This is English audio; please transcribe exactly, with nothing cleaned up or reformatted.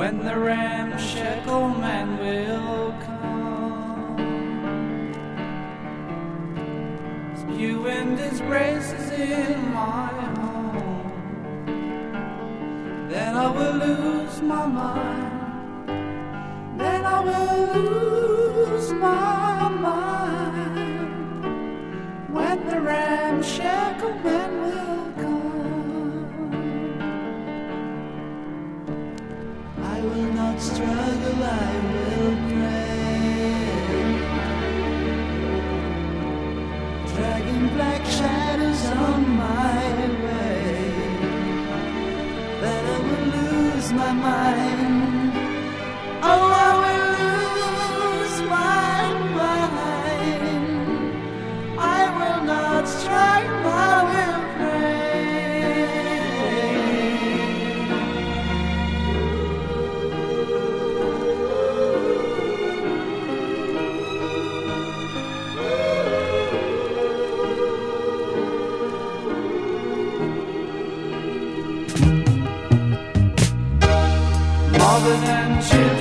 when the ramshackle man will come, spewing disgraces in my home. Then I will lose my mind, then I will lose my mind, when the ramshackle man will come. I will not struggle, I will pray, dragging black shadows on my way. Then I will lose my mind, oh I will lose my mind. I will not strike, I will Mother and children